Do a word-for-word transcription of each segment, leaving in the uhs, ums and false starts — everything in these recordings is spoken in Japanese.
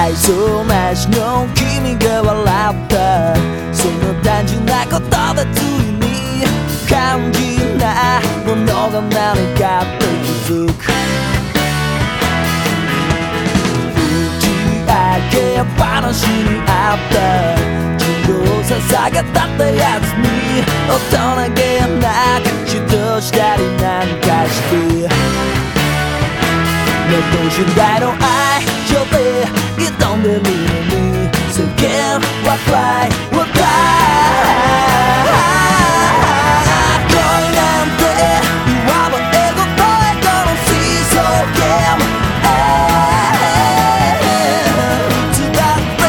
愛想なしの君が笑った、その単純なことでついに肝心なものが何かって気づく。打ち上げ話にあった自動さ下げたったやつに大人げなく指導したりなんかして、目と信頼の愛情で挑んでるのに世間はフライはフライ。恋なんていわばエゴとエゴのシーソーゲーム、いつだって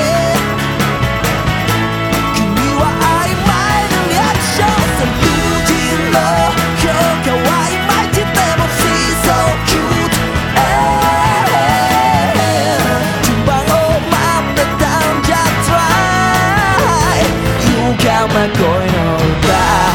君は曖昧なリアクションさ、友人の評価はいまいちでもシーソーキュート、順番を待ってたんじゃつらい勇敢な恋の歌。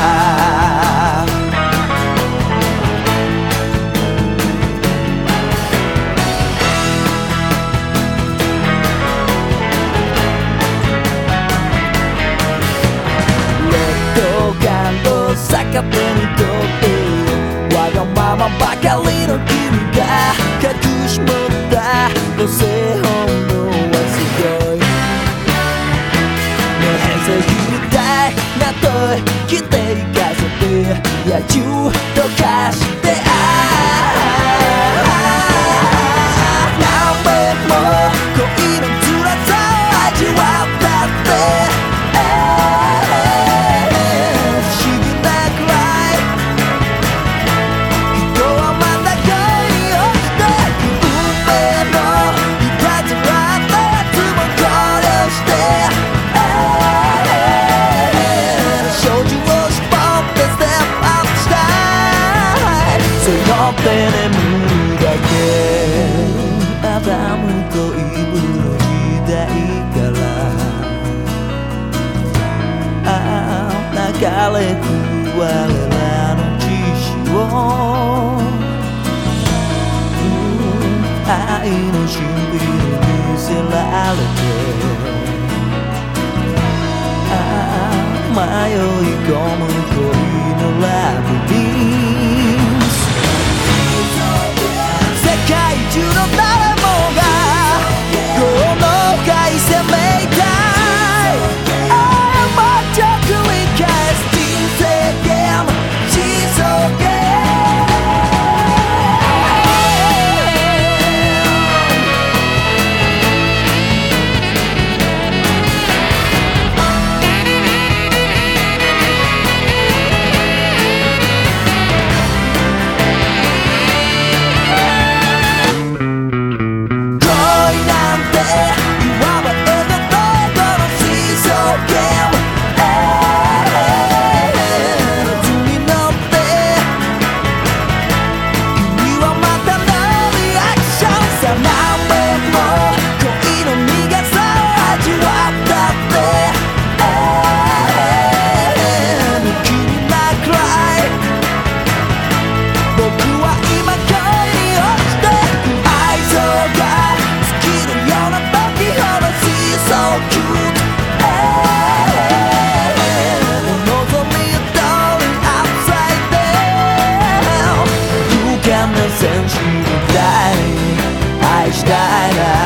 逆手にとってわがままばかりの君が隠し持った個性本能はすごいね。変性みたいな問い聞いていかせて野獣とかしてああ何遍も恋の辛さを味わったって眠るだけアダムとイブの時代からああ流れく我らの知識を、うん、愛の神秘に見せられてああ迷い込む恋のラブリー世界中の誰もがこの回攻めたい過ちを繰り返す人生ゲームシーソーゲーム。愛したいな